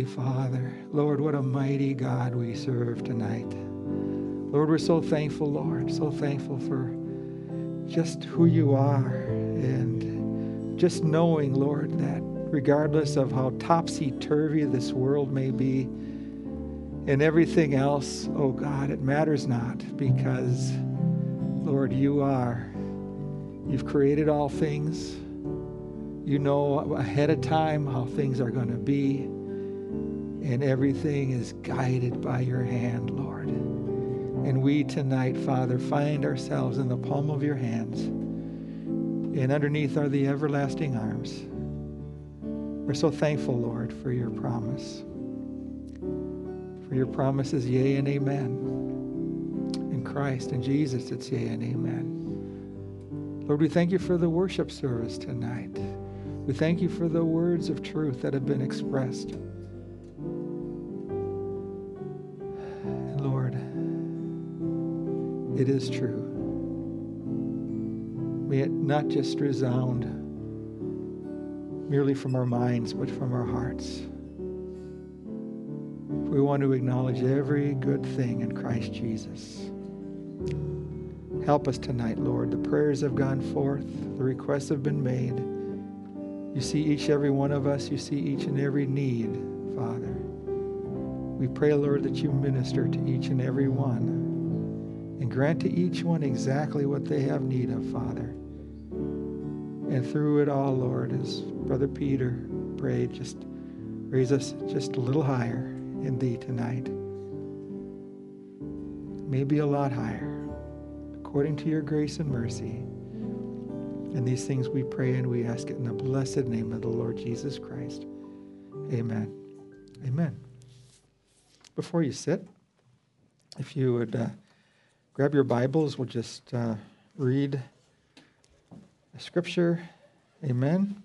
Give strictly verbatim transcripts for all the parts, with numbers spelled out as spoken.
Father. Lord, what a mighty God we serve tonight. Lord, we're so thankful, Lord, so thankful for just who you are, and just knowing, Lord, that regardless of how topsy-turvy this world may be and everything else, oh God, it matters not, because, Lord, you are. You've created all things. You know ahead of time how things are going to be, and everything is guided by your hand, Lord. And we tonight, Father, find ourselves in the palm of your hands, and underneath are the everlasting arms. We're so thankful, Lord, for your promise. For your promise is yea and amen. In Christ and Jesus, it's yea and amen. Lord, we thank you for the worship service tonight. We thank you for the words of truth that have been expressed. And Lord, it is true. May it not just resound merely from our minds, but from our hearts. We want to acknowledge every good thing in Christ Jesus. Help us tonight, Lord. The prayers have gone forth. The requests have been made. You see each every one of us. You see each and every need, Father. We pray, Lord, that you minister to each and every one and grant to each one exactly what they have need of, Father. And through it all, Lord, as Brother Peter prayed, just raise us just a little higher in thee tonight. Maybe a lot higher, according to your grace and mercy. And these things we pray and we ask it in the blessed name of the Lord Jesus Christ. Amen. Amen. Before you sit, if you would uh, grab your Bibles, we'll just uh, read the scripture. Amen.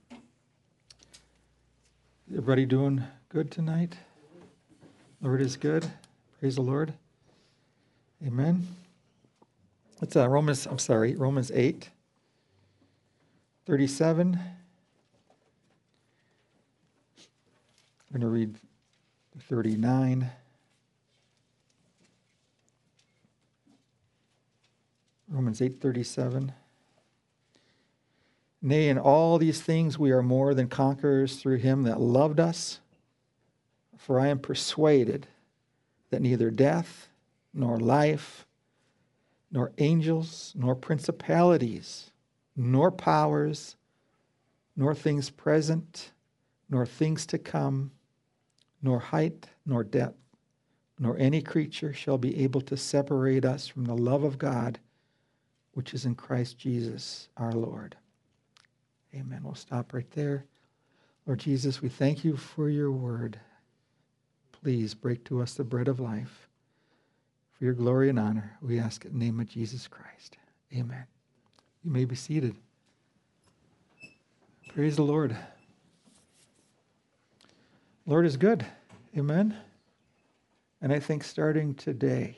Everybody doing good tonight? Lord is good. Praise the Lord. Amen. It's uh, Romans, I'm sorry, Romans eight, thirty-seven. I'm going to read thirty-nine. Romans eight, thirty-seven. Nay, in all these things we are more than conquerors through him that loved us. For I am persuaded that neither death, nor life, nor angels, nor principalities, nor powers, nor things present, nor things to come, nor height, nor depth, nor any creature shall be able to separate us from the love of God, which is in Christ Jesus our Lord. Amen. We'll stop right there. Lord Jesus, we thank you for your word. Please break to us the bread of life. For your glory and honor, we ask it in the name of Jesus Christ. Amen. You may be seated. Praise the Lord. Lord is good. Amen. And I think starting today,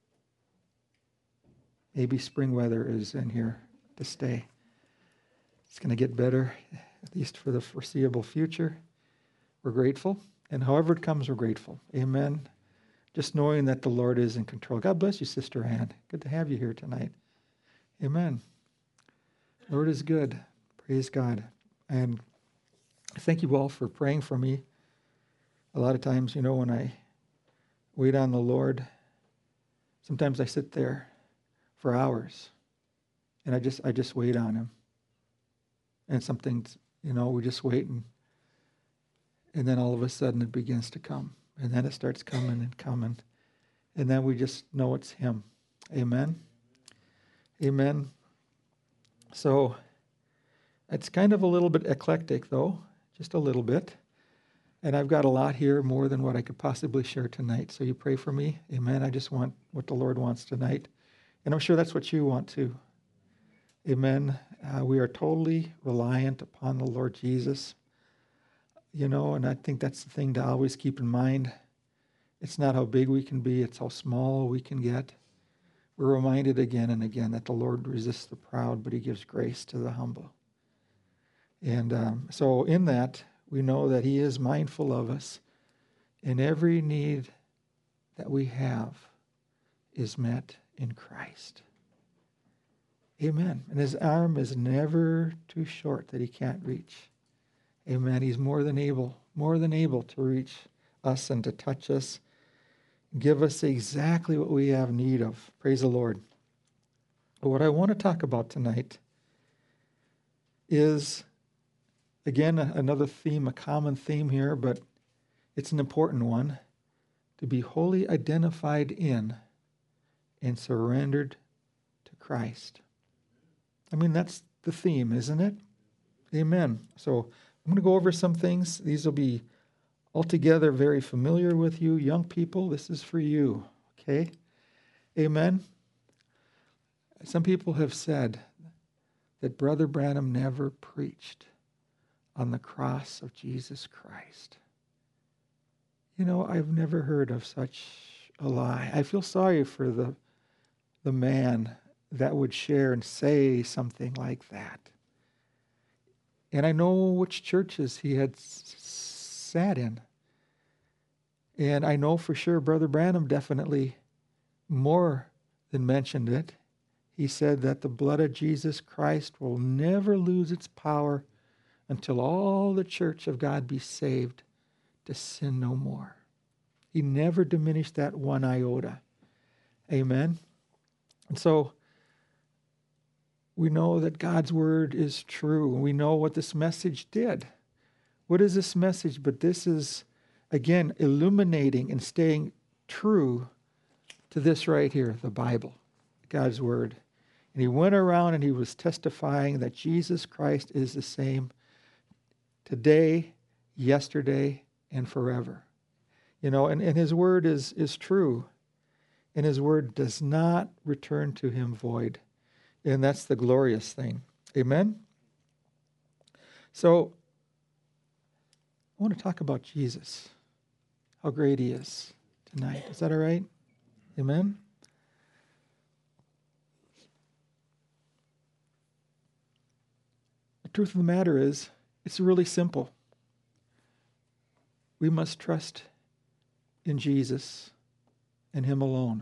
maybe spring weather is in here to stay. It's going to get better, at least for the foreseeable future. We're grateful. And however it comes, we're grateful. Amen. Just knowing that the Lord is in control. God bless you, Sister Ann. Good to have you here tonight. Amen. Lord is good. Praise God. And thank you all for praying for me. A lot of times, you know, when I wait on the Lord, sometimes I sit there for hours. And I just I just wait on him. And something, you know, we just wait, and and then all of a sudden it begins to come. And then it starts coming and coming. And then we just know it's him. Amen. Amen. So it's kind of a little bit eclectic, though, just a little bit. And I've got a lot here, more than what I could possibly share tonight. So you pray for me. Amen. I just want what the Lord wants tonight. And I'm sure that's what you want too. Amen. Uh, we are totally reliant upon the Lord Jesus. You know, and I think that's the thing to always keep in mind. It's not how big we can be, it's how small we can get. We're reminded again and again that the Lord resists the proud, but he gives grace to the humble. And um, so in that, we know that he is mindful of us. And every need that we have is met in Christ. Amen. And his arm is never too short that he can't reach. Amen. He's more than able, more than able to reach us and to touch us, give us exactly what we have need of. Praise the Lord. But what I want to talk about tonight is, again, another theme, a common theme here, but it's an important one, to be wholly identified in and surrendered to Christ. I mean, that's the theme, isn't it? Amen. So I'm going to go over some things. These will be altogether very familiar with you. Young people, this is for you, okay? Amen. Some people have said that Brother Branham never preached on the cross of Jesus Christ. You know, I've never heard of such a lie. I feel sorry for the, the man that would share and say something like that. And I know which churches he had s- sat in. And I know for sure Brother Branham definitely more than mentioned it. He said that the blood of Jesus Christ will never lose its power until all the church of God be saved to sin no more. He never diminished that one iota. Amen. And so we know that God's word is true. We know what this message did. What is this message? But this is, again, illuminating and staying true to this right here, the Bible, God's word. And he went around and he was testifying that Jesus Christ is the same today, yesterday, and forever. You know, and, and his word is, is true. And his word does not return to him void. And that's the glorious thing. Amen? So, I want to talk about Jesus. How great he is tonight. Is that all right? Amen? The truth of the matter is, it's really simple. We must trust in Jesus and him alone.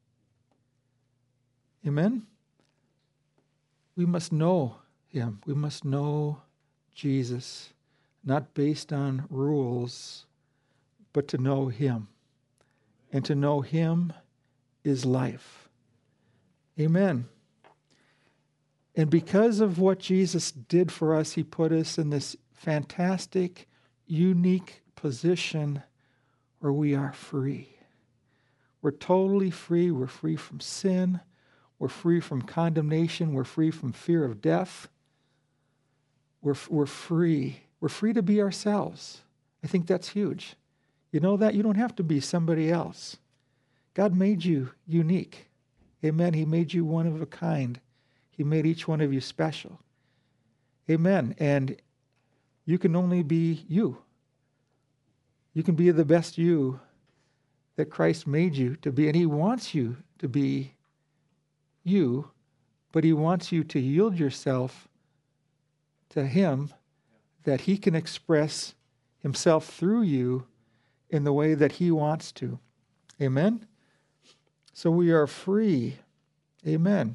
Amen? We must know him. We must know Jesus, not based on rules, but to know him. And to know him is life. Amen. And because of what Jesus did for us, he put us in this fantastic, unique position where we are free. We're totally free. We're free from sin. We're free from condemnation. We're free from fear of death. We're, we're free. We're free to be ourselves. I think that's huge. You know that? You don't have to be somebody else. God made you unique. Amen. He made you one of a kind. He made each one of you special. Amen. And you can only be you. You can be the best you that Christ made you to be. And he wants you to be you, but he wants you to yield yourself to him that he can express himself through you in the way that he wants to. Amen? So we are free. Amen.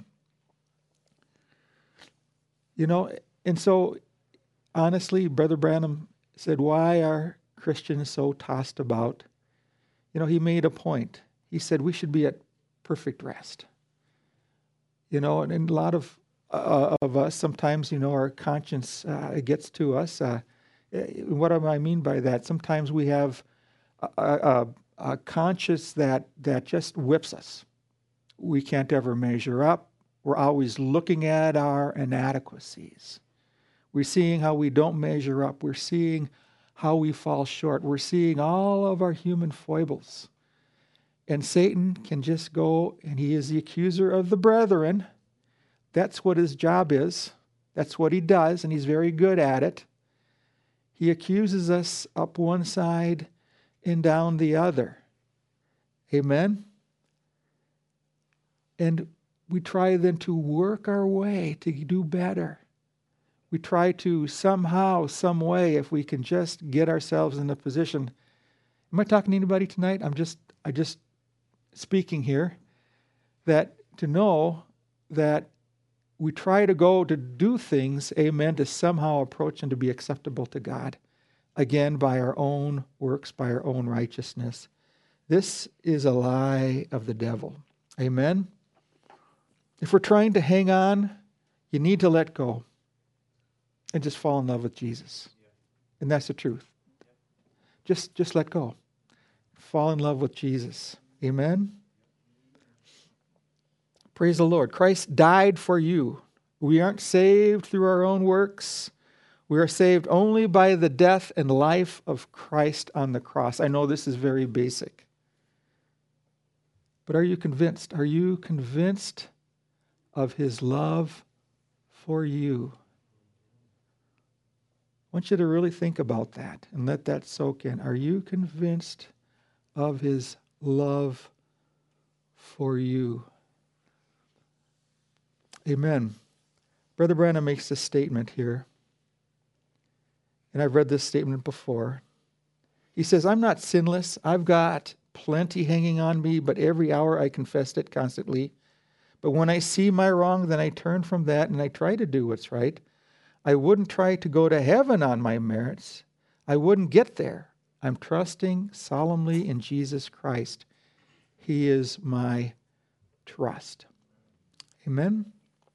You know, and so honestly, Brother Branham said, why are Christians so tossed about? You know, he made a point. He said we should be at perfect rest. You know, and, and a lot of uh, of us, sometimes, you know, our conscience uh, gets to us. Uh, what do I mean by that? Sometimes we have a, a, a conscience that, that just whips us. We can't ever measure up. We're always looking at our inadequacies. We're seeing how we don't measure up. We're seeing how we fall short. We're seeing all of our human foibles. And Satan can just go, and he is the accuser of the brethren. That's what his job is. That's what he does, and he's very good at it. He accuses us up one side and down the other. Amen? And we try then to work our way to do better. We try to somehow, some way, if we can just get ourselves in a position. Am I talking to anybody tonight? I'm just, I just speaking here that to know that we try to go to do things, amen, to somehow approach and to be acceptable to God. Again, by our own works, by our own righteousness. This is a lie of the devil. Amen? If we're trying to hang on, you need to let go and just fall in love with Jesus. And that's the truth. Just, just let go. Fall in love with Jesus. Amen? Praise the Lord. Christ died for you. We aren't saved through our own works. We are saved only by the death and life of Christ on the cross. I know this is very basic. But are you convinced? Are you convinced of his love for you? I want you to really think about that and let that soak in. Are you convinced of his love for you? Amen. Brother Branham makes this statement here. And I've read this statement before. He says, I'm not sinless. I've got plenty hanging on me, but every hour I confess it constantly. But when I see my wrong, then I turn from that and I try to do what's right. I wouldn't try to go to heaven on my merits. I wouldn't get there. I'm trusting solemnly in Jesus Christ. He is my trust. Amen.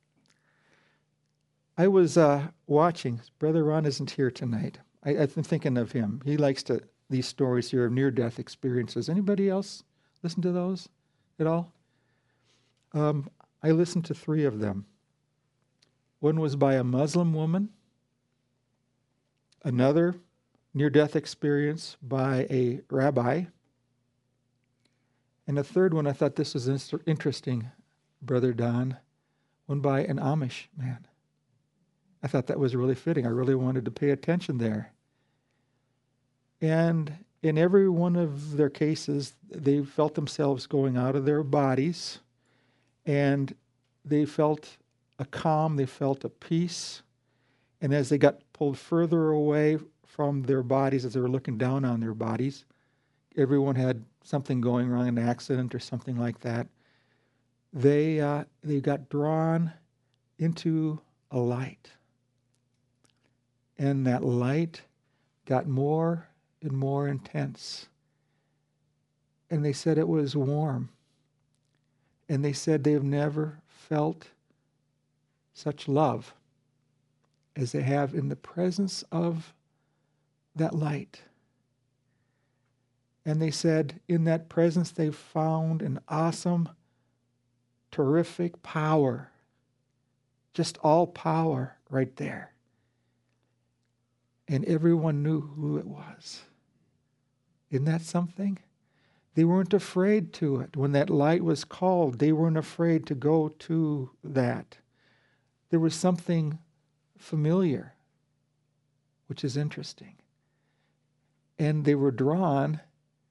I was uh, watching. Brother Ron isn't here tonight. I, I've been thinking of him. He likes to these stories here of near-death experiences. Anybody else listen to those at all? Um, I listened to three of them. One was by a Muslim woman. Another near-death experience by a rabbi. And a third one, I thought this was interesting, Brother Don, one by an Amish man. I thought that was really fitting. I really wanted to pay attention there. And in every one of their cases, they felt themselves going out of their bodies, and they felt a calm, they felt a peace. And as they got pulled further away from their bodies, as they were looking down on their bodies, everyone had something going wrong, an accident or something like that. They, uh, they got drawn into a light. And that light got more and more intense. And they said it was warm. And they said they've never felt such love as they have in the presence of that light. And they said in that presence they found an awesome, terrific power. Just all power right there. And everyone knew who it was. Isn't that something? They weren't afraid to it. When that light was called, they weren't afraid to go to that. There was something familiar, which is interesting. And they were drawn,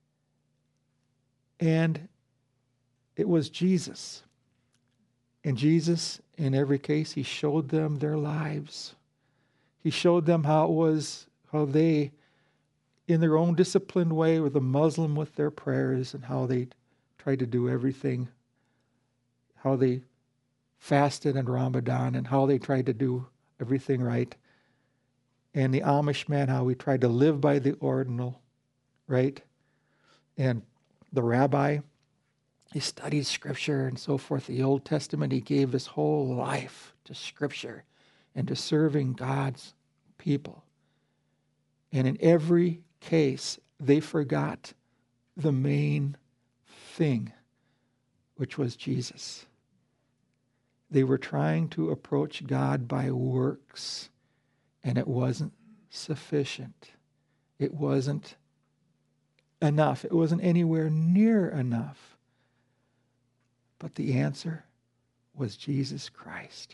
and it was Jesus. And Jesus, in every case, he showed them their lives. He showed them how it was, how they, in their own disciplined way, were the Muslim with their prayers, and how they tried to do everything, how they fasted in Ramadan, and how they tried to do everything right. And the Amish man, how he tried to live by the ordinal, right? And the rabbi, he studied Scripture and so forth. The Old Testament, he gave his whole life to Scripture and to serving God's people. And in every case, they forgot the main thing, which was Jesus. They were trying to approach God by works, and it wasn't sufficient. It wasn't enough. It wasn't anywhere near enough. But the answer was Jesus Christ.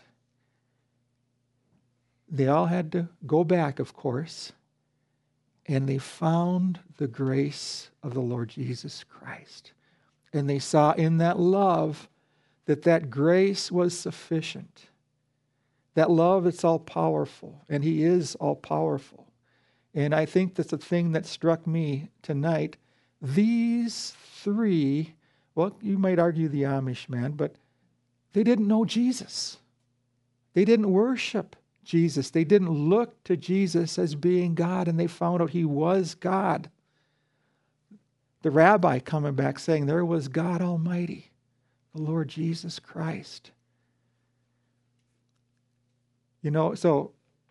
They all had to go back, of course, and they found the grace of the Lord Jesus Christ. And they saw in that love that that grace was sufficient. That love, it's all-powerful, and he is all-powerful. And I think that's the thing that struck me tonight, these three, well, you might argue the Amish man, but they didn't know Jesus. They didn't worship Jesus. They didn't look to Jesus as being God, and they found out he was God. The rabbi coming back saying there was God Almighty, the Lord Jesus Christ. You know, so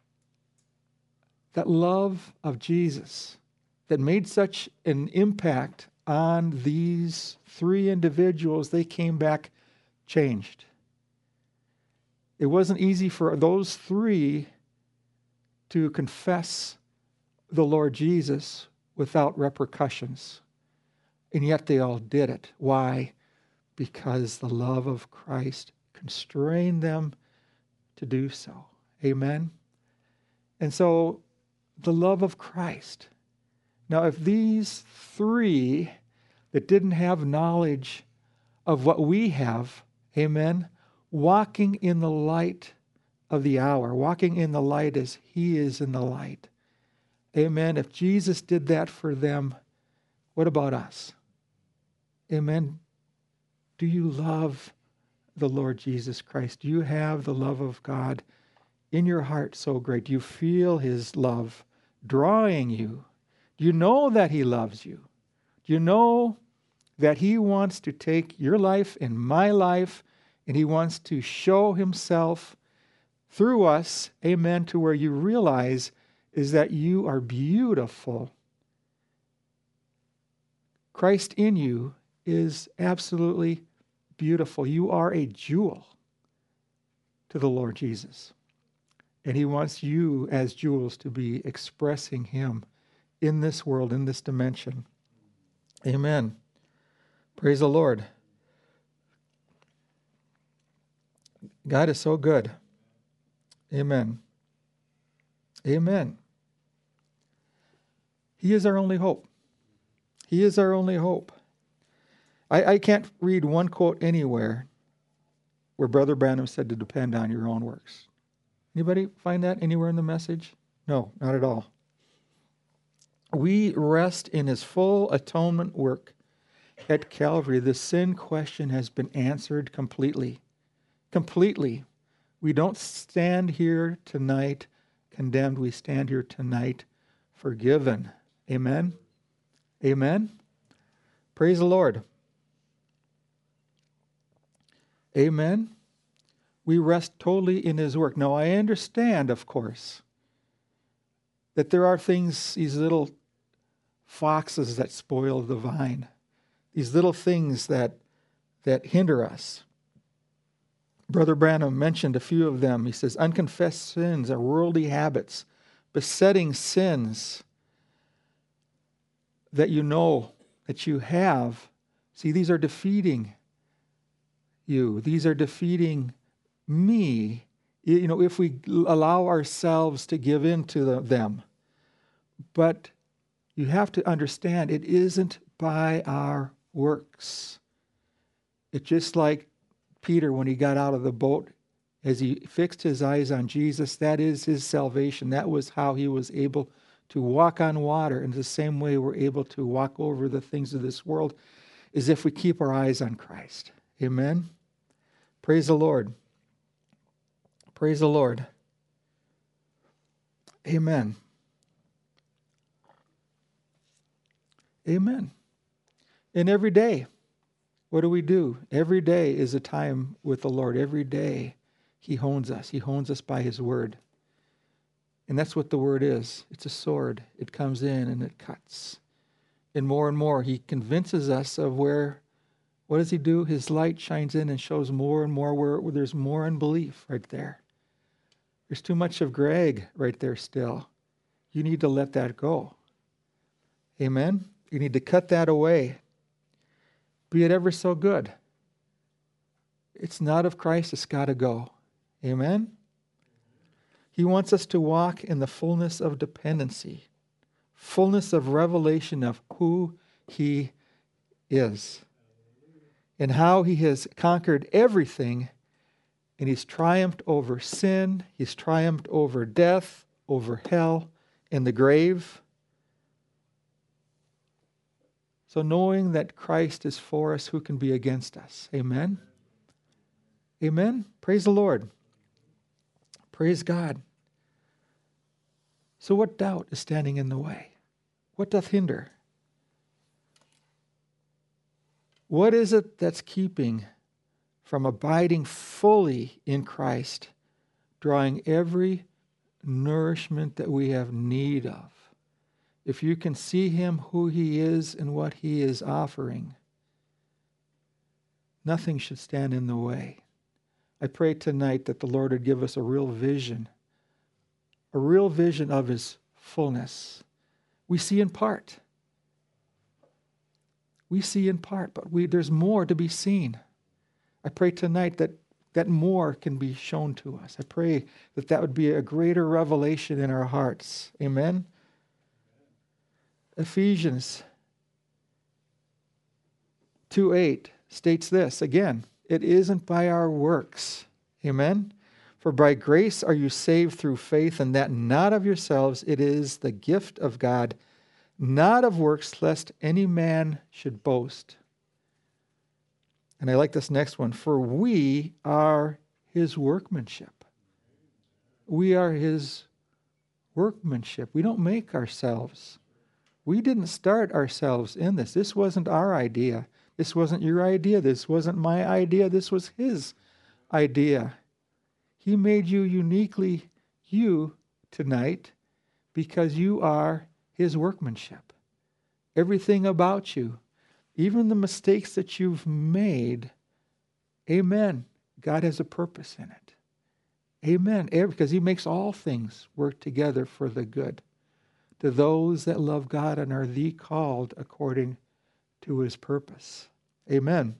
that love of Jesus that made such an impact on these three individuals, they came back changed. It wasn't easy for those three to confess the Lord Jesus without repercussions. And yet they all did it. Why? Because the love of Christ constrained them to do so. Amen? And so, the love of Christ. Now, if these three that didn't have knowledge of what we have, amen, walking in the light of the hour, walking in the light as he is in the light, amen, if Jesus did that for them, what about us? Amen. Do you love the Lord Jesus Christ? Do you have the love of God in your heart so great? Do you feel his love drawing you? Do you know that he loves you? Do you know that he wants to take your life and my life, and he wants to show himself through us, amen, to where you realize is that you are beautiful. Christ in you is absolutely beautiful. You are a jewel to the Lord Jesus. And he wants you as jewels to be expressing him in this world, in this dimension. Amen. Praise the Lord. God is so good. Amen. Amen. He is our only hope. He is our only hope. I, I can't read one quote anywhere where Brother Branham said to depend on your own works. Anybody find that anywhere in the message? No, not at all. We rest in his full atonement work at Calvary. The sin question has been answered completely. Completely. We don't stand here tonight condemned. We stand here tonight forgiven. Amen? Amen? Praise the Lord. Amen? We rest totally in his work. Now, I understand, of course, that there are things, these little foxes that spoil the vine, these little things that that hinder us. Brother Branham mentioned a few of them. He says, unconfessed sins are worldly habits, besetting sins that you know that you have. See, these are defeating you. These are defeating me, you know, if we allow ourselves to give in to the, them. But you have to understand, it isn't by our works. It's just like Peter when he got out of the boat, as he fixed his eyes on Jesus, that is his salvation. That was how he was able to walk on water. In the same way we're able to walk over the things of this world, is if we keep our eyes on Christ. Amen? Praise the Lord. Praise the Lord. Amen. Amen. And every day, what do we do? Every day is a time with the Lord. Every day, he hones us. He hones us by his word. And that's what the word is. It's a sword. It comes in and it cuts. And more and more, he convinces us of where, what does he do? His light shines in and shows more and more where, where there's more unbelief right there. There's too much of Greg right there still. You need to let that go. Amen? You need to cut that away. Be it ever so good. It's not of Christ, it's got to go. Amen? He wants us to walk in the fullness of dependency, fullness of revelation of who he is and how he has conquered everything. And he's triumphed over sin. He's triumphed over death, over hell, and the grave. So knowing that Christ is for us, who can be against us? Amen? Amen? Praise the Lord. Praise God. So what doubt is standing in the way? What doth hinder? What is it that's keeping from abiding fully in Christ, drawing every nourishment that we have need of? If you can see him, who he is, and what he is offering, nothing should stand in the way. I pray tonight that the Lord would give us a real vision, a real vision of his fullness. We see in part. We see in part, but we, there's more to be seen. I pray tonight that that more can be shown to us. I pray that that would be a greater revelation in our hearts. Amen? Ephesians two eight states this again, it isn't by our works. Amen? For by grace are you saved through faith, and that not of yourselves, it is the gift of God, not of works, lest any man should boast. And I like this next one. For we are his workmanship. We are his workmanship. We don't make ourselves. We didn't start ourselves in this. This wasn't our idea. This wasn't your idea. This wasn't my idea. This was his idea. He made you uniquely you tonight because you are his workmanship. Everything about you, even the mistakes that you've made, amen, God has a purpose in it. Amen, because he makes all things work together for the good, to those that love God and are the called according to his purpose. Amen.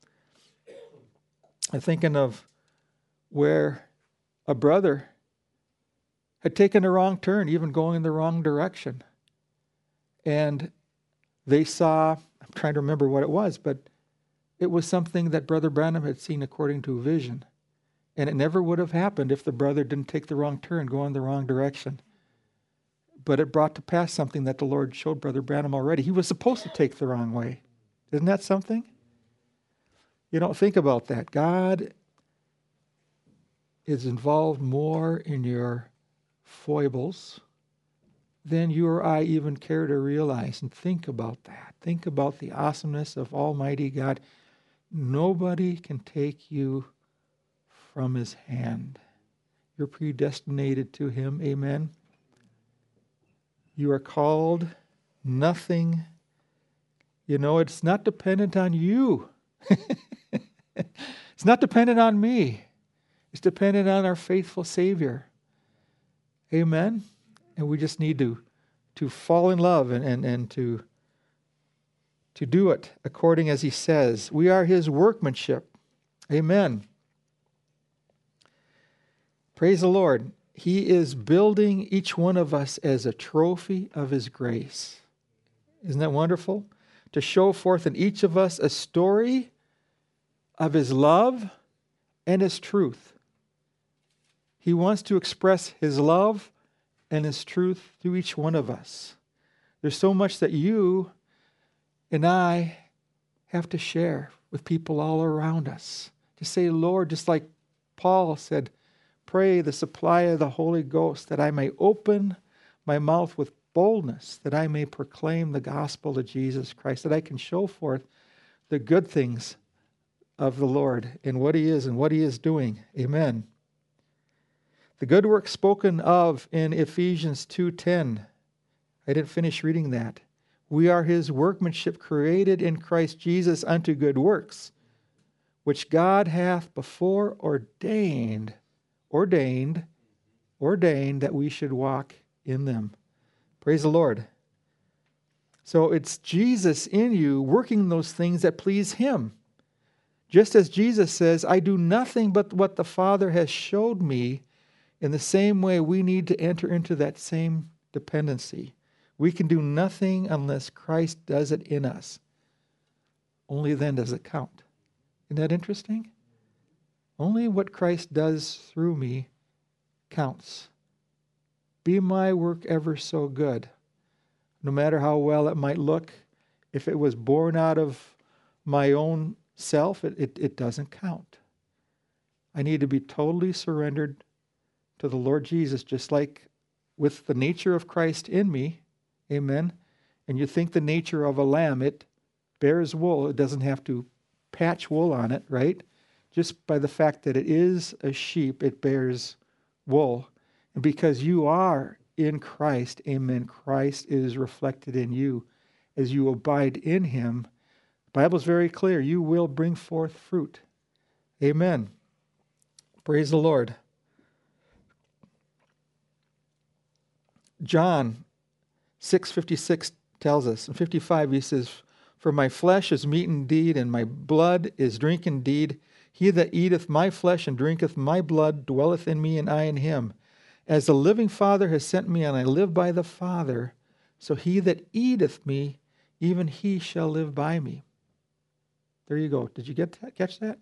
I'm thinking of where a brother had taken a wrong turn, even going in the wrong direction. And they saw, I'm trying to remember what it was, but it was something that Brother Branham had seen according to a vision. And it never would have happened if the brother didn't take the wrong turn, go in the wrong direction. But it brought to pass something that the Lord showed Brother Branham already. He was supposed to take the wrong way. Isn't that something? You don't think about that. God is involved more in your foibles than you or I even care to realize. And think about that. Think about the awesomeness of Almighty God. Nobody can take you from his hand. You're predestinated to him. Amen. You are called. Nothing. You know, it's not dependent on you. It's not dependent on me. It's dependent on our faithful Savior. Amen. And we just need to, to fall in love and, and, and to, to do it according as he says. We are his workmanship. Amen. Praise the Lord. He is building each one of us as a trophy of his grace. Isn't that wonderful? To show forth in each of us a story of his love and his truth. He wants to express his love and his truth through each one of us. There's so much that you and I have to share with people all around us. To say, Lord, just like Paul said, pray the supply of the Holy Ghost that I may open my mouth with boldness, that I may proclaim the gospel of Jesus Christ, that I can show forth the good things of the Lord and what he is and what he is doing. Amen. The good work spoken of in Ephesians two ten. I didn't finish reading that. We are his workmanship created in Christ Jesus unto good works, which God hath before ordained, ordained, ordained that we should walk in them. Praise the Lord. So it's Jesus in you working those things that please him. Just as Jesus says, I do nothing but what the Father has showed me. In the same way, we need to enter into that same dependency. We can do nothing unless Christ does it in us. Only then does it count. Isn't that interesting? Only what Christ does through me counts. Be my work ever so good. No matter how well it might look, If it was born out of my own self, it, it, it doesn't count. I need to be totally surrendered to the Lord Jesus, just like with the nature of Christ in me. Amen. And you think the nature of a lamb, it bears wool. It doesn't have to patch wool on it, right? Just by the fact that it is a sheep, it bears wool. And because you are in Christ, amen, Christ is reflected in you. As you abide in him, the Bible is very clear, you will bring forth fruit. Amen. Praise the Lord. John six fifty-six tells us, in fifty-five he says, "For my flesh is meat indeed, and my blood is drink indeed. He that eateth my flesh and drinketh my blood dwelleth in me, and I in him. As the living Father has sent me, and I live by the Father, so he that eateth me, even he shall live by me." There you go. Did you get that? Catch that?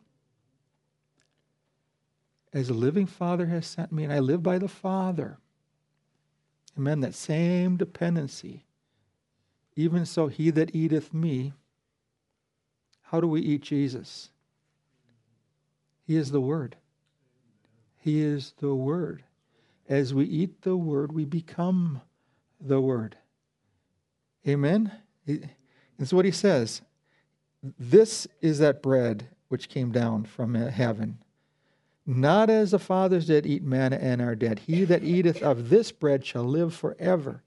As the living Father has sent me, and I live by the Father. Amen. That same dependency. Even so, he that eateth me. How do we eat Jesus? He is the Word. He is the Word. As we eat the Word, we become the Word. Amen? That's what he says. This is that bread which came down from heaven. Not as the fathers did eat manna and are dead. He that eateth of this bread shall live forever.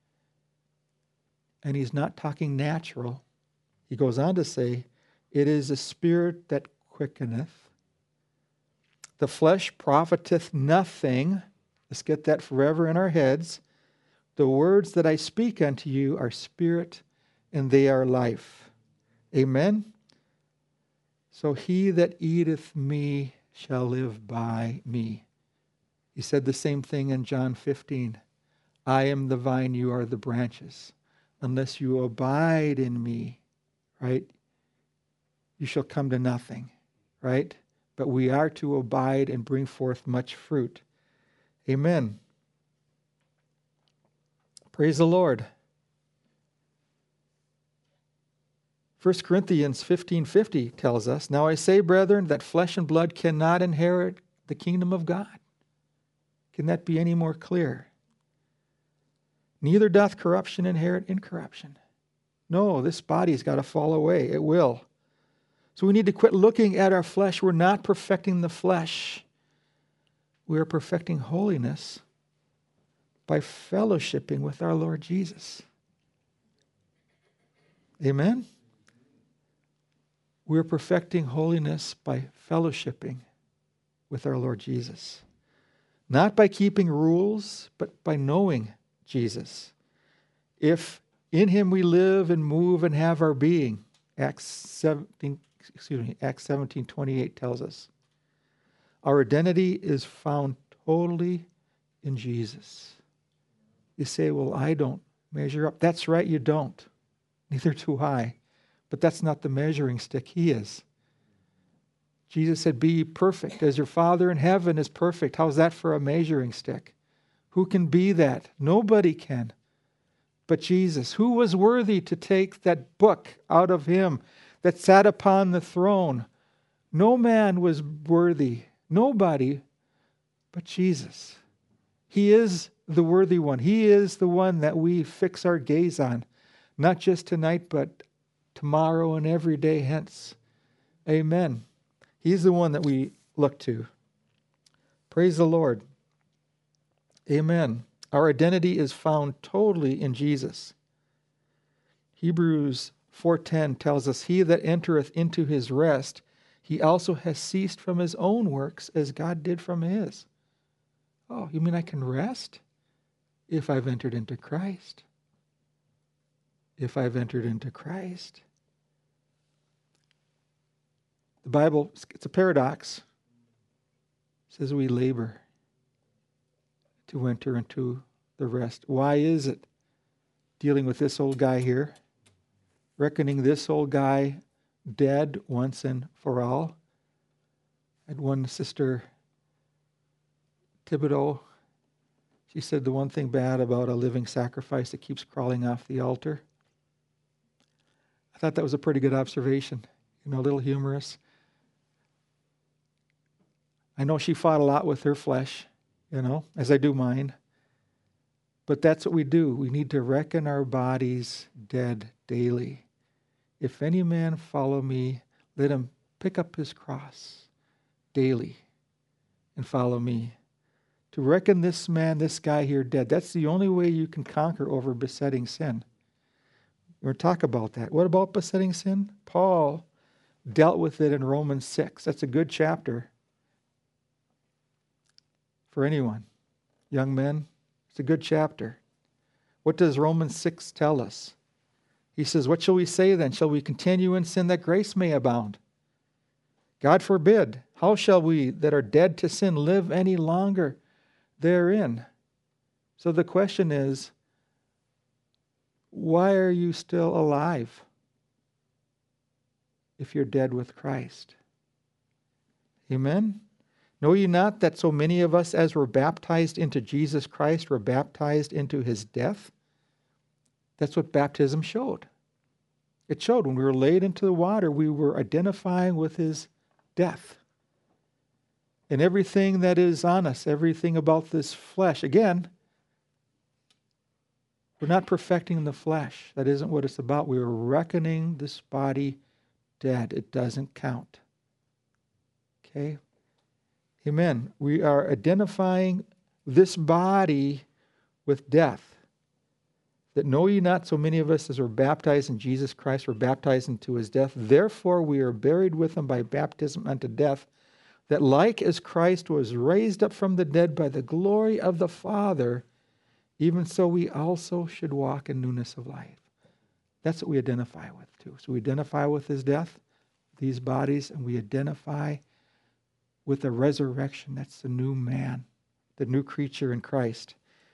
And he's not talking natural. He goes on to say, it is the spirit that quickeneth. The flesh profiteth nothing. Let's get that forever in our heads. The words that I speak unto you are spirit, and they are life. Amen? So he that eateth me shall live by me. He said the same thing in John fifteen. I am the vine, you are the branches. Unless you abide in me, right, you shall come to nothing, right? But we are to abide and bring forth much fruit. Amen. Praise the Lord. First Corinthians fifteen fifty tells us, "Now I say, brethren, that flesh and blood cannot inherit the kingdom of God." Can that be any more clear? Neither doth corruption inherit incorruption. No, this body's got to fall away. It will. So we need to quit looking at our flesh. We're not perfecting the flesh. We are perfecting holiness by fellowshipping with our Lord Jesus. Amen? We're perfecting holiness by fellowshipping with our Lord Jesus. Not by keeping rules, but by knowing Jesus. If in him we live and move and have our being, Acts seventeen, excuse me, Acts seventeen twenty-eight tells us, our identity is found totally in Jesus. You say, well, I don't measure up. That's right, you don't. Neither do I. But that's not the measuring stick. He is. Jesus said, be perfect as your Father in heaven is perfect. How's that for a measuring stick? Who can be that? Nobody can. But Jesus, who was worthy to take that book out of him that sat upon the throne? No man was worthy. Nobody but Jesus. He is the worthy one. He is the one that we fix our gaze on. Not just tonight, but tomorrow and every day hence. Amen. He's the one that we look to. Praise the Lord. Amen. Our identity is found totally in Jesus. Hebrews four ten tells us, he that entereth into his rest, he also has ceased from his own works as God did from his. Oh, you mean I can rest? If I've entered into Christ. If I've entered into Christ. The Bible, it's a paradox. It says we labor to enter into the rest. Why is it? Dealing with this old guy here, reckoning this old guy dead once and for all. I had one sister, Thibodeau, she said the one thing bad about a living sacrifice that keeps crawling off the altar, I thought that was a pretty good observation, you know, a little humorous. I know she fought a lot with her flesh, you know, as I do mine. But that's what we do. We need to reckon our bodies dead daily. If any man follow me, let him pick up his cross daily and follow me. To reckon this man, this guy here dead, that's the only way you can conquer over besetting sin. We're going to talk about that. What about besetting sin? Paul dealt with it in Romans six. That's a good chapter for anyone. Young men, it's a good chapter. What does Romans six tell us? He says, what shall we say then? Shall we continue in sin that grace may abound? God forbid. How shall we that are dead to sin live any longer therein? So the question is, why are you still alive if you're dead with Christ? Amen? Know ye not that so many of us as were baptized into Jesus Christ were baptized into his death? That's what baptism showed. It showed when we were laid into the water, we were identifying with his death. And everything that is on us, everything about this flesh, again, we're not perfecting the flesh. That isn't what it's about. We are reckoning this body dead. It doesn't count. Okay? Amen. We are identifying this body with death. That know ye not so many of us as were baptized in Jesus Christ were baptized into his death. Therefore we are buried with him by baptism unto death, that like as Christ was raised up from the dead by the glory of the Father, even so we also should walk in newness of life. That's what we identify with too. So we identify with his death, these bodies, and we identify with the resurrection. That's the new man, the new creature in Christ.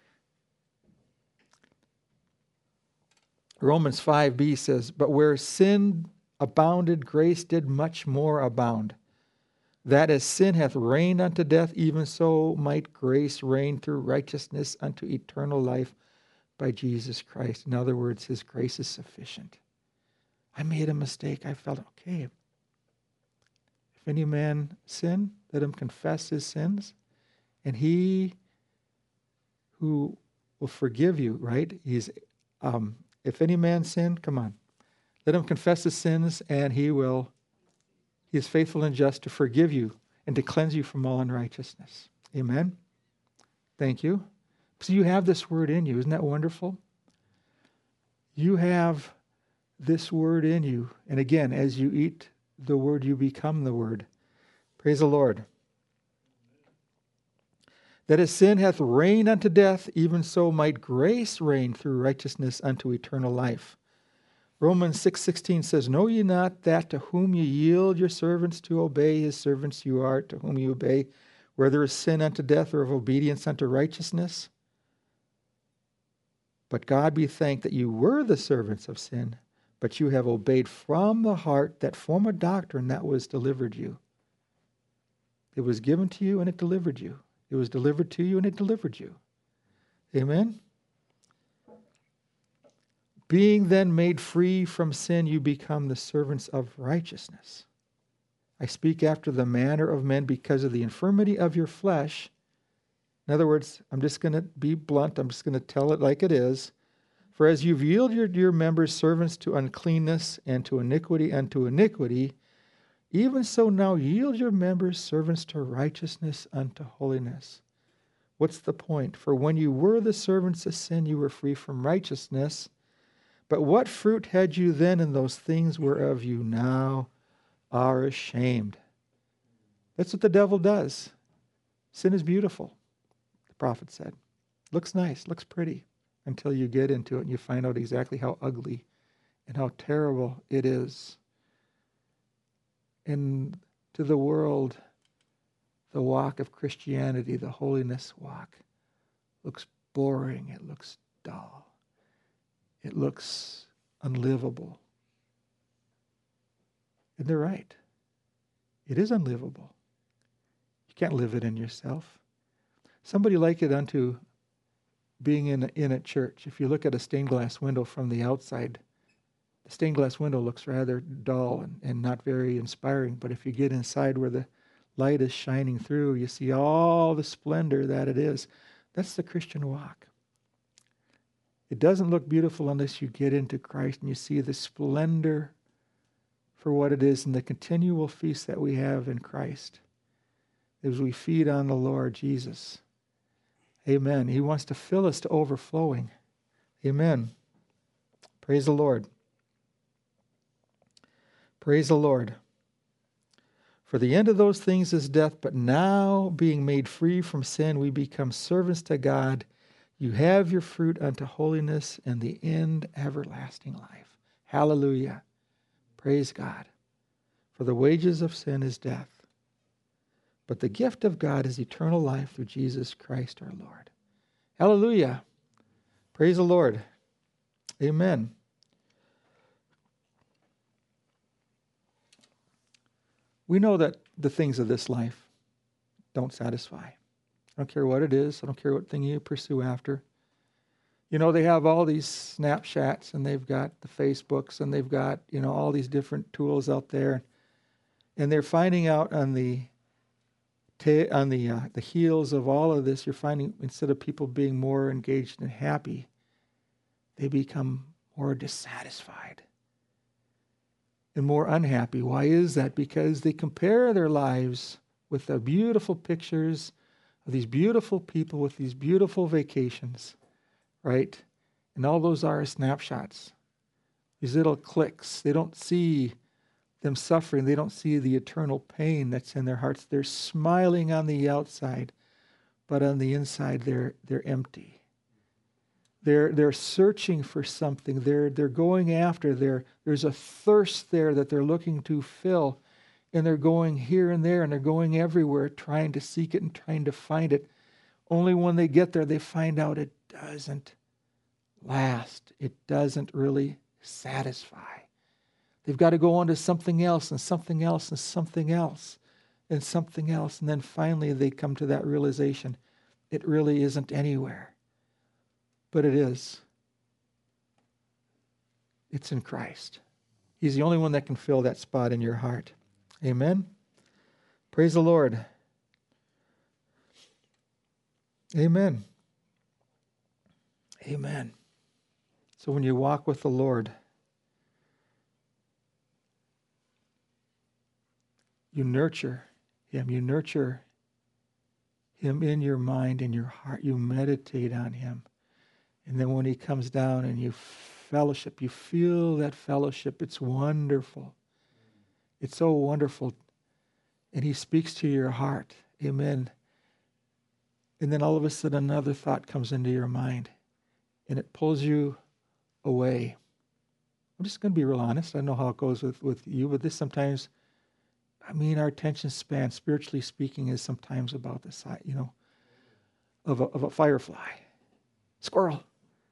Romans five b says, but where sin abounded, grace did much more abound. That as sin hath reigned unto death, even so might grace reign through righteousness unto eternal life by Jesus Christ. In other words, his grace is sufficient. I made a mistake. I felt, okay. If any man sin, let him confess his sins. And he who will forgive you, right? He's, um, if any man sin, come on. Let him confess his sins and he will He is faithful and just to forgive you and to cleanse you from all unrighteousness. Amen? Thank you. So you have this word in you. Isn't that wonderful? You have this word in you. And again, as you eat the word, you become the word. Praise the Lord. That as sin hath reigned unto death, even so might grace reign through righteousness unto eternal life. Romans six sixteen says, know ye not that to whom ye yield your servants to obey, his servants you are, to whom you obey, whether of sin unto death or of obedience unto righteousness? But God be thanked that you were the servants of sin, but you have obeyed from the heart that form of doctrine that was delivered you. It was given to you and it delivered you. It was delivered to you and it delivered you. Amen? Being then made free from sin, you become the servants of righteousness. I speak after the manner of men because of the infirmity of your flesh. In other words, I'm just going to be blunt. I'm just going to tell it like it is. For as you've yielded your members servants to uncleanness and to iniquity and to iniquity, even so now yield your members servants to righteousness unto holiness. What's the point? For when you were the servants of sin, you were free from righteousness. But what fruit had you then in those things whereof you now are ashamed? That's what the devil does. Sin is beautiful, the prophet said. Looks nice, looks pretty, until you get into it and you find out exactly how ugly and how terrible it is. And to the world, the walk of Christianity, the holiness walk, looks boring, it looks dull. It looks unlivable. And they're right. It is unlivable. You can't live it in yourself. Somebody likened it unto being in a, in a church. If you look at a stained glass window from the outside, the stained glass window looks rather dull and, and not very inspiring, but if you get inside where the light is shining through, you see all the splendor that it is. That's the Christian walk. It doesn't look beautiful unless you get into Christ and you see the splendor for what it is and the continual feast that we have in Christ as we feed on the Lord Jesus. Amen. He wants to fill us to overflowing. Amen. Praise the Lord. Praise the Lord. For the end of those things is death, but now being made free from sin, we become servants to God. You have your fruit unto holiness and the end everlasting life. Hallelujah. Praise God. For the wages of sin is death, but the gift of God is eternal life through Jesus Christ our Lord. Hallelujah. Praise the Lord. Amen. We know that the things of this life don't satisfy. I don't care what it is. I don't care what thing you pursue after. You know, they have all these Snapchats and they've got the Facebooks and they've got, you know, all these different tools out there. And they're finding out on the ta- on the uh, the heels of all of this, you're finding instead of people being more engaged and happy, they become more dissatisfied and more unhappy. Why is that? Because they compare their lives with the beautiful pictures of these beautiful people with these beautiful vacations, right? And all those are snapshots, these little clicks. They don't see them suffering. They don't see the eternal pain that's in their hearts. They're smiling on the outside, but on the inside they're they're empty. They're they're searching for something. They're they're going after. There there's a thirst there that they're looking to fill, and they're going here and there, and they're going everywhere, trying to seek it and trying to find it. Only when they get there, they find out it doesn't last. It doesn't really satisfy. They've got to go on to something else and something else and something else and something else, and then finally they come to that realization: it really isn't anywhere. But it is. It's in Christ. He's the only one that can fill that spot in your heart. Amen. Praise the Lord. Amen. Amen. So when you walk with the Lord, you nurture Him. You nurture Him in your mind, in your heart. You meditate on Him. And then when He comes down and you fellowship, you feel that fellowship. It's wonderful. It's so wonderful. And He speaks to your heart. Amen. And then all of a sudden another thought comes into your mind and it pulls you away. I'm just going to be real honest. I know how it goes with, with you, but this sometimes, I mean, our attention span, spiritually speaking, is sometimes about the size, you know, of a, of a firefly. Squirrel.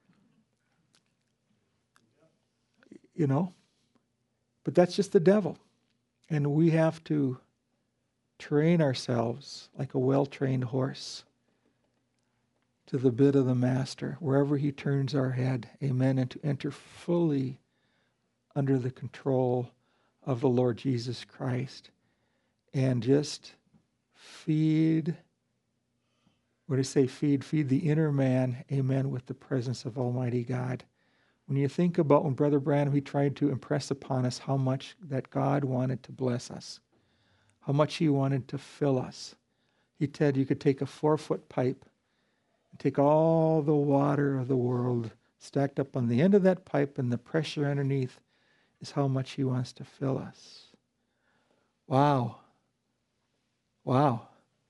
You know? But that's just the devil. And we have to train ourselves like a well-trained horse to the bit of the master, wherever he turns our head. Amen. And to enter fully under the control of the Lord Jesus Christ. And just feed, what do I say, feed? Feed the inner man, amen, with the presence of Almighty God. When you think about when Brother Branham, he tried to impress upon us how much that God wanted to bless us, how much He wanted to fill us. He said you could take a four-foot pipe and take all the water of the world stacked up on the end of that pipe, and the pressure underneath is how much He wants to fill us. Wow. Wow.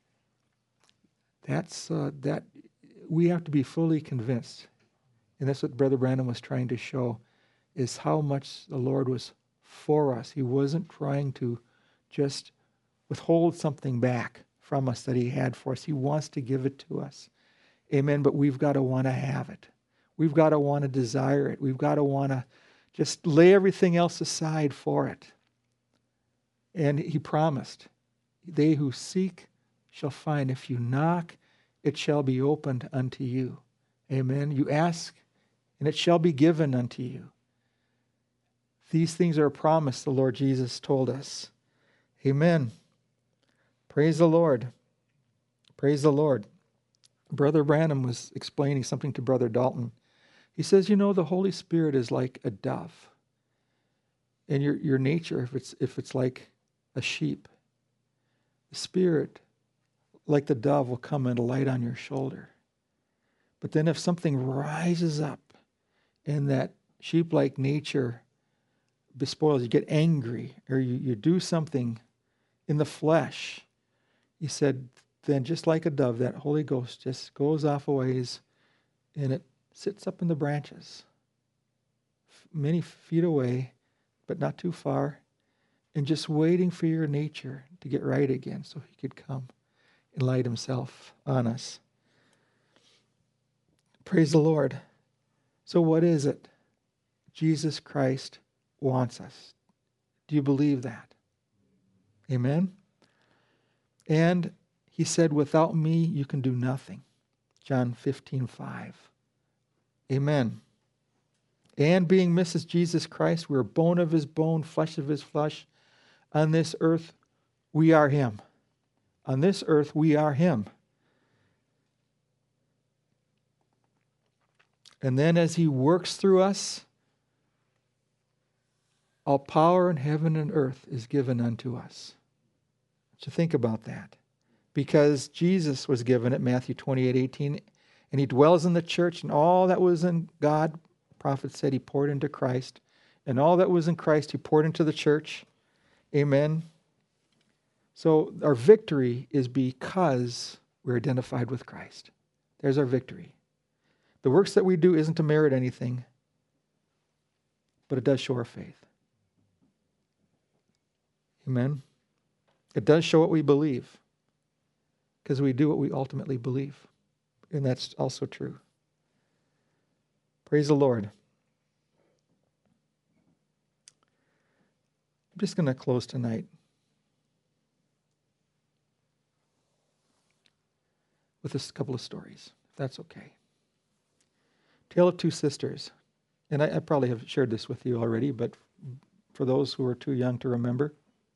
That's, uh, that, we have to be fully convinced. And that's what Brother Branham was trying to show, is how much the Lord was for us. He wasn't trying to just withhold something back from us that He had for us. He wants to give it to us. Amen. But we've got to want to have it. We've got to want to desire it. We've got to want to just lay everything else aside for it. And He promised, they who seek shall find. If you knock, it shall be opened unto you. Amen. You ask, and it shall be given unto you. These things are a promise the Lord Jesus told us. Amen. Praise the Lord. Praise the Lord. Brother Branham was explaining something to Brother Dalton. He says, you know, the Holy Spirit is like a dove. And your your nature, if it's if it's like a sheep, the Spirit, like the dove, will come and alight on your shoulder. But then if something rises up and that sheep-like nature bespoils, you get angry, or you, you do something in the flesh, he said, then just like a dove, that Holy Ghost just goes off a ways and it sits up in the branches, many feet away, but not too far, and just waiting for your nature to get right again so he could come and light himself on us. Praise the Lord. So what is it Jesus Christ wants us? Do you believe that? Amen? And he said, without me, you can do nothing. John fifteen five. Amen. And being Missus Jesus Christ, we are bone of his bone, flesh of his flesh. On this earth, we are him. On this earth, we are him. And then as he works through us, all power in heaven and earth is given unto us. So think about that. Because Jesus was given it, Matthew twenty-eight eighteen, and he dwells in the church, and all that was in God, the prophet said, he poured into Christ. And all that was in Christ, he poured into the church. Amen. So our victory is because we're identified with Christ. There's our victory. The works that we do isn't to merit anything, but it does show our faith. Amen. It does show what we believe, because we do what we ultimately believe. And that's also true. Praise the Lord. I'm just going to close tonight with a couple of stories, if that's okay. Tale of Two Sisters. And I, I probably have shared this with you already, but for those who are too young to remember,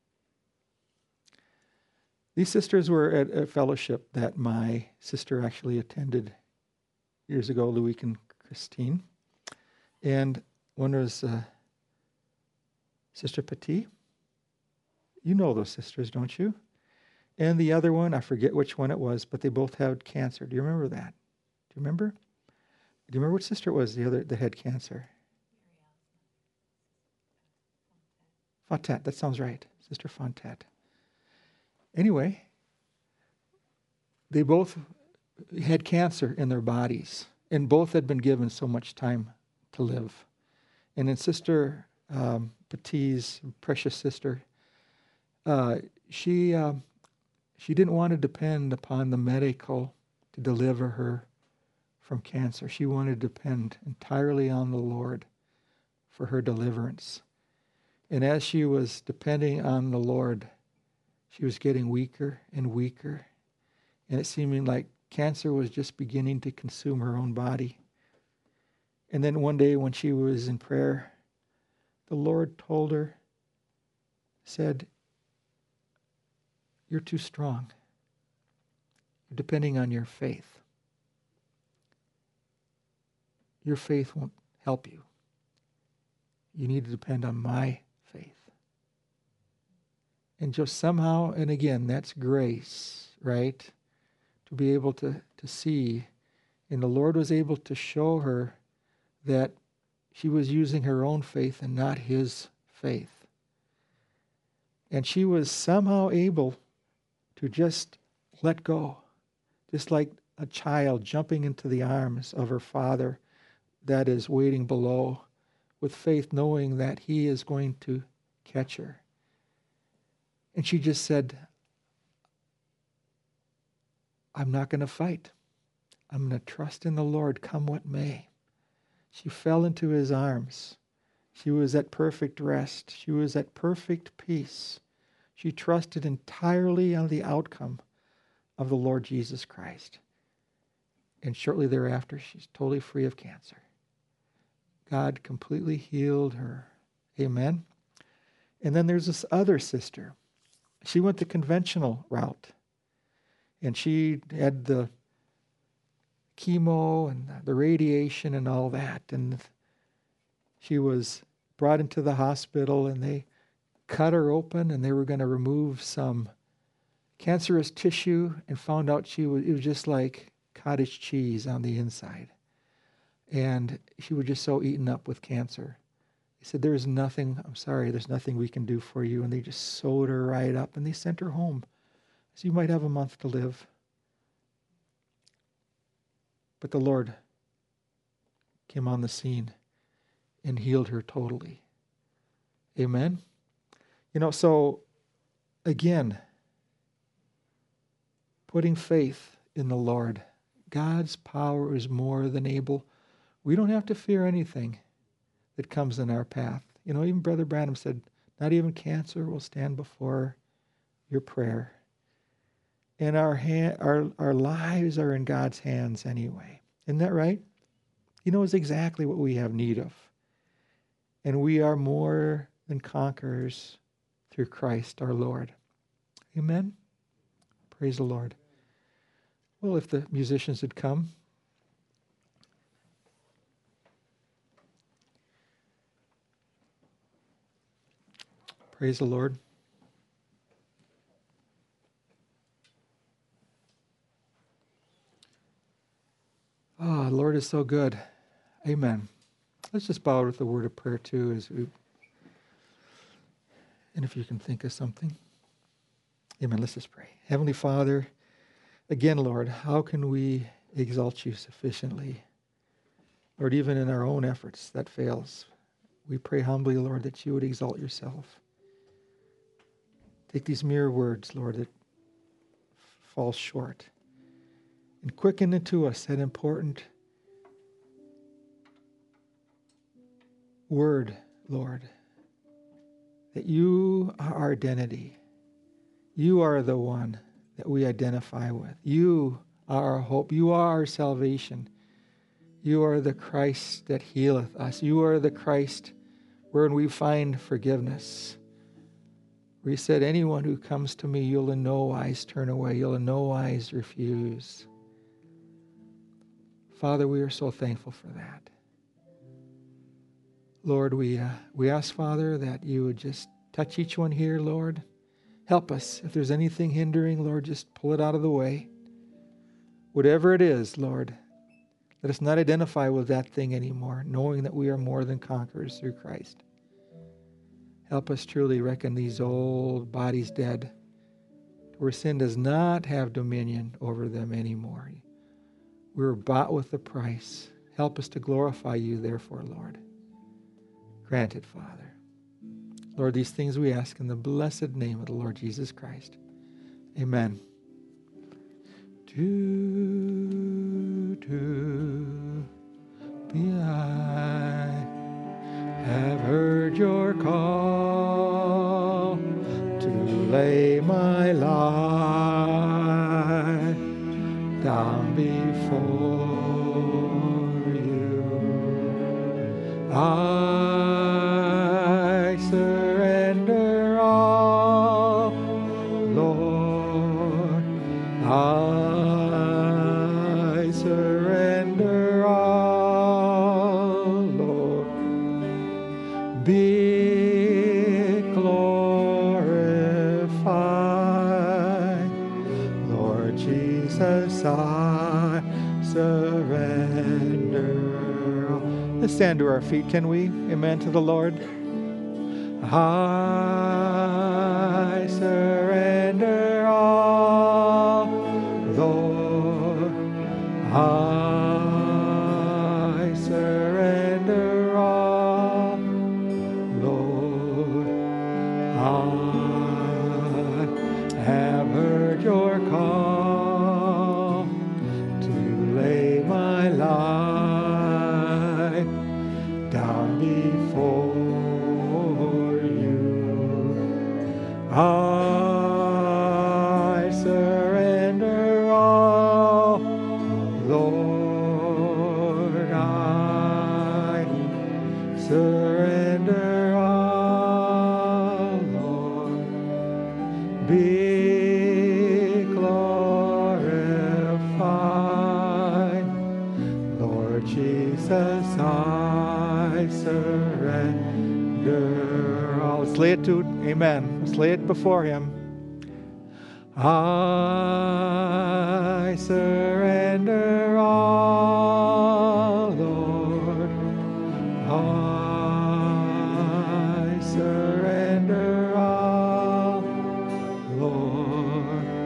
these sisters were at a fellowship that my sister actually attended years ago, Louis and Christine. And one was uh, Sister Petit. You know those sisters, don't you? And the other one, I forget which one it was, but they both had cancer. Do you remember that? Do you remember? Do you remember which sister it was, the other that had cancer? Fontet, that sounds right. Sister Fontet. Anyway, they both had cancer in their bodies, and both had been given so much time to live. And in Sister um, Petit's precious sister, uh, she uh, she didn't want to depend upon the medical to deliver her from cancer. She wanted to depend entirely on the Lord for her deliverance. And as she was depending on the Lord, she was getting weaker and weaker, and it seemed like cancer was just beginning to consume her own body. And then one day when she was in prayer, the Lord told her, said, "You're too strong. You're depending on your faith. Your faith won't help you. You need to depend on my faith." And just somehow, and again, that's grace, right? To be able to, to see. And the Lord was able to show her that she was using her own faith and not his faith. And she was somehow able to just let go. Just like a child jumping into the arms of her father that is waiting below with faith, knowing that he is going to catch her. And she just said, "I'm not going to fight. I'm going to trust in the Lord, come what may." She fell into his arms. She was at perfect rest. She was at perfect peace. She trusted entirely on the outcome of the Lord Jesus Christ. And shortly thereafter, she's totally free of cancer. God completely healed her. Amen. And then there's this other sister. She went the conventional route. And she had the chemo and the radiation and all that. And she was brought into the hospital, and they cut her open, and they were going to remove some cancerous tissue, and found out she was, it was just like cottage cheese on the inside. And she was just so eaten up with cancer. They said, there's nothing, I'm sorry, there's nothing we can do for you. And they just sewed her right up, and they sent her home. So you might have a month to live. But the Lord came on the scene and healed her totally. Amen? You know, so again, putting faith in the Lord. God's power is more than able. We don't have to fear anything that comes in our path. You know, even Brother Branham said, not even cancer will stand before your prayer. And our, hand, our, our lives are in God's hands anyway. Isn't that right? He knows exactly what we have need of. And we are more than conquerors through Christ our Lord. Amen? Praise the Lord. Well, if the musicians had come. Praise the Lord. Ah, oh, Lord is so good. Amen. Let's just bow with a word of prayer too, as we, and if you can think of something. Amen. Let's just pray. Heavenly Father, again, Lord, how can we exalt you sufficiently? Lord, even in our own efforts, that fails. We pray humbly, Lord, that you would exalt yourself. Take these mere words, Lord, that fall short, and quicken into us that important word, Lord, that you are our identity. You are the one that we identify with. You are our hope. You are our salvation. You are the Christ that healeth us. You are the Christ wherein we find forgiveness. Where you said, anyone who comes to me, you'll in no wise turn away. You'll in no wise refuse. Father, we are so thankful for that. Lord, we uh, we ask, Father, that you would just touch each one here, Lord. Help us. If there's anything hindering, Lord, just pull it out of the way. Whatever it is, Lord, let us not identify with that thing anymore, knowing that we are more than conquerors through Christ. Help us truly reckon these old bodies dead, where sin does not have dominion over them anymore. We were bought with a price. Help us to glorify you, therefore, Lord. Grant it, Father. Lord, these things we ask in the blessed name of the Lord Jesus Christ. Amen. To, to be I have heard your call to lay my life down before you. I surrender all, Lord. I surrender all, Lord. Be glorified, Lord Jesus. I surrender all. Let's stand to our feet, can we? Amen to the Lord. I surrender all, Lord. I surrender all, Lord. I have heard your call to lay my life down before you. I be glorified. Lord Jesus, I surrender all. Let's lay it to, amen. Let's lay it before him. I surrender all, Lord. I surrender all, Lord.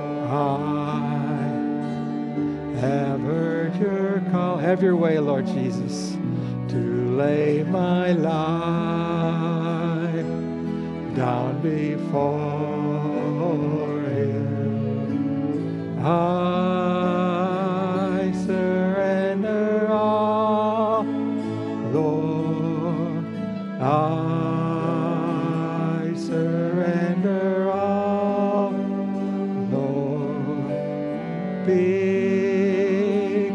I have heard your call. Have your way, Lord Jesus, to lay my life down before him. I surrender all, Lord. I surrender all, Lord. Be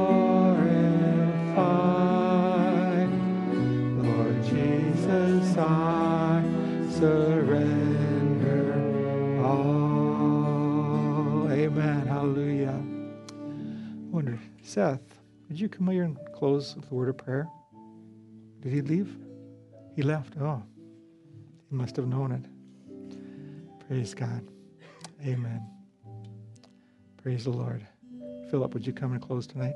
glorified, Lord Jesus. I surrender all. Amen. Hallelujah. I wonder, Seth, would you come here and close with a word of prayer? Did he leave? He left. Oh, he must have known it. Praise God. Amen. Praise the Lord. Philip, would you come and close tonight?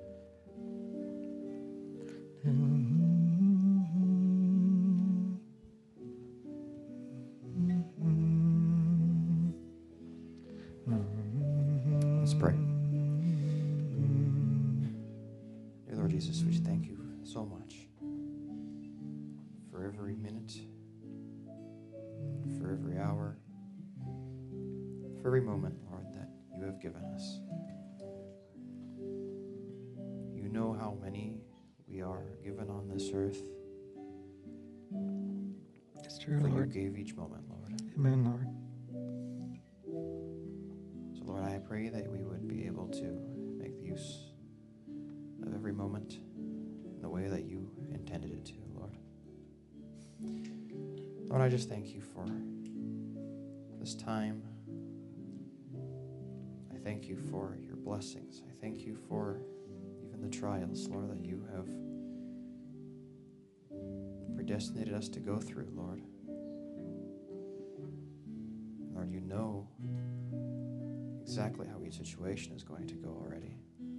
Let's pray. Dear Lord Jesus, we thank you so much for every minute, for every hour, for every moment, Lord, that you have given us. You know how many we are given on this earth. It's true, for Lord. You gave each moment, Lord. Amen, Lord. So, Lord, I pray that we would be able to make use of every moment in the way that you intended it to, Lord. Lord, I just thank you for this time. I thank you for your blessings. I thank you for even the trials, Lord, that you have predestinated us to go through, Lord. Lord, you know exactly how each situation is going to go already.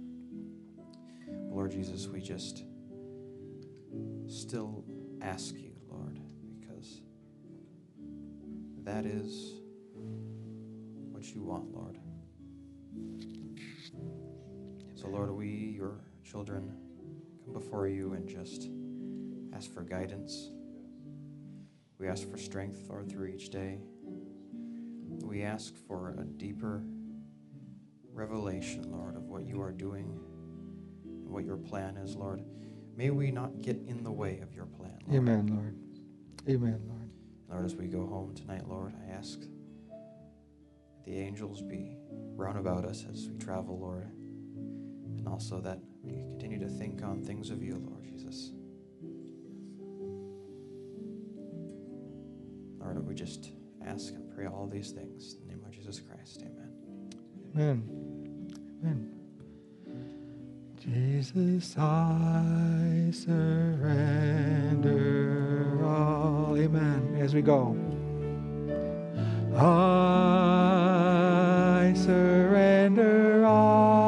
Lord Jesus, we just still ask you, Lord, because that is what you want, Lord. So, Lord, we, your children, come before you and just ask for guidance. We ask for strength, Lord, through each day. We ask for a deeper revelation, Lord, of what you are doing and what your plan is, Lord. May we not get in the way of your plan, Lord. Amen, Lord. Amen, Lord. Lord, as we go home tonight, Lord, I ask that the angels be round about us as we travel, Lord, and also that we continue to think on things of you, Lord Jesus. Lord, we just ask and pray all these things in the name of Jesus Christ. Amen. Amen. Amen. Jesus, I surrender all. Amen. As we go. I surrender all.